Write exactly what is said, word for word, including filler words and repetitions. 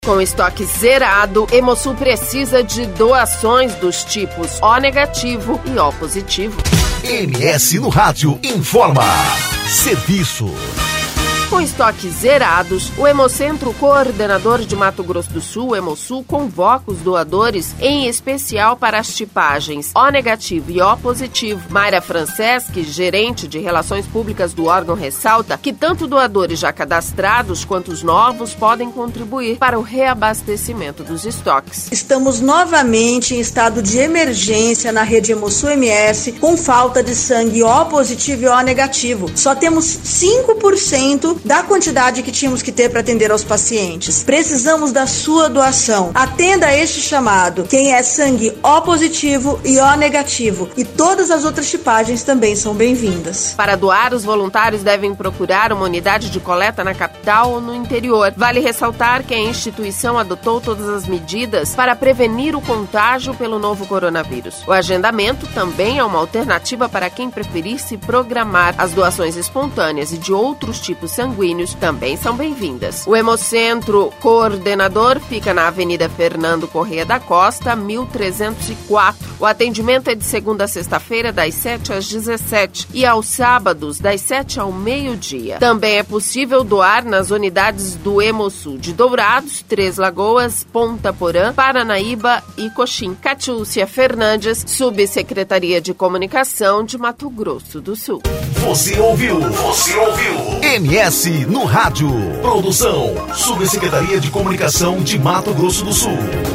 Com estoque zerado, Hemosul precisa de doações dos tipos O negativo e O positivo. M S no Rádio informa. Serviço. Com estoques zerados, o Hemocentro Coordenador de Mato Grosso do Sul, Hemosul, convoca os doadores, em especial para as tipagens O negativo e O positivo. Mayra Franceschi, gerente de Relações Públicas do órgão, ressalta que tanto doadores já cadastrados quanto os novos podem contribuir para o reabastecimento dos estoques. Estamos novamente em estado de emergência na rede Hemosul M S com falta de sangue O positivo e O negativo. Só temos cinco por cento da quantidade que tínhamos que ter para atender aos pacientes. Precisamos da sua doação. Atenda a este chamado. Quem é sangue O positivo e O negativo. E todas as outras tipagens também são bem-vindas. Para doar, os voluntários devem procurar uma unidade de coleta na capital ou no interior. Vale ressaltar que a instituição adotou todas as medidas para prevenir o contágio pelo novo coronavírus. O agendamento também é uma alternativa para quem preferir se programar. As doações espontâneas e de outros tipos sanguíneos também são bem-vindas. O Hemocentro Coordenador fica na Avenida Fernando Corrêa da Costa, mil trezentos e quatro. O atendimento é de segunda a sexta-feira, das sete às dezessete e aos sábados, das sete ao meio-dia. Também é possível doar nas unidades do Hemosul de Dourados, Três Lagoas, Ponta Porã, Paranaíba e Coxim. Catiúcia Fernandes, Subsecretaria de Comunicação de Mato Grosso do Sul. Você ouviu? Você ouviu? M S no Rádio. Produção, Subsecretaria de Comunicação de Mato Grosso do Sul.